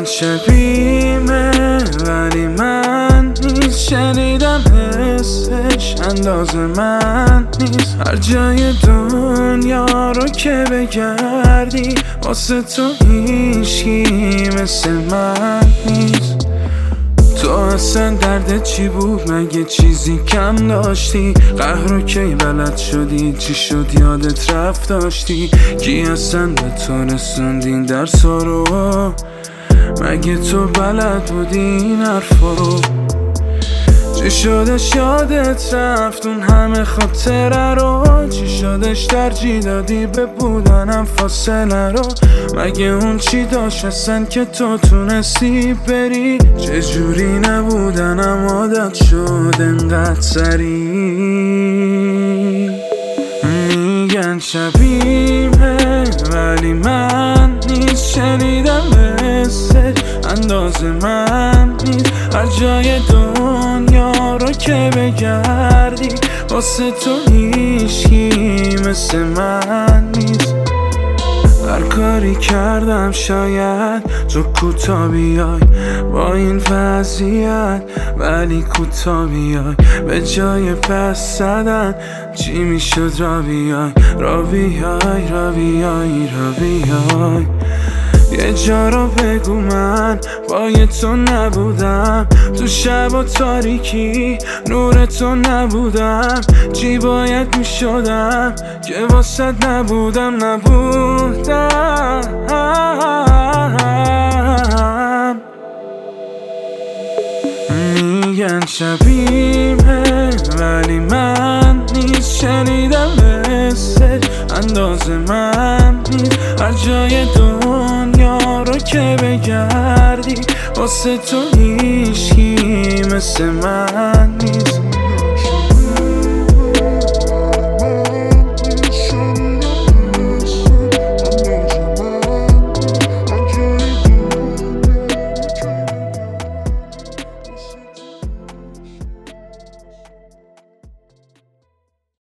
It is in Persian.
شبیمه ولی من نیست، شنیدم حسش انداز من نیست. هر جای دنیا رو که بگردی واسه تو هیچکی مثل من نیست. تو اصلا دردت چی بود؟ مگه چیزی کم داشتی؟ قهر رو کی بلد شدی؟ چی شد یادت رفت داشتی؟ کی اصلا به تو رسوند این درسا رو؟ مگه تو بلد بودی این حرفا رو؟ چی شدش یادت رفت اون همه خاطره رو؟ چی شدش ترجیح دادی به بودنم فاصله رو؟ مگه اون چی داشت اصلا که تو تونستی بری؟ چجوری نبودنم عادت شد انقدر سریع؟ میگن شبیمه ولی من نیست، شنیدم مثل انداز من نیست. هر جای دنیا رو که بگردی واسه تو هیچکی مثل من نیست. هر کاری کردم شاید تو کوتا بیای با این وضعیت، ولی کوتا بیای به جای پس زدن چی میشد؟ را بیای را بیای را بیای را بیای. یه جا رو بگو من پای تو نبودم، تو شب و تاریکی نور تو نبودم. چی باید میشدم که واسه نبودم؟ میگن شبیمه ولی من نیست، شنیدم مثل انداز من نیست. هر جای دنیا رو که بگردی واسه تو هیچکی مثل من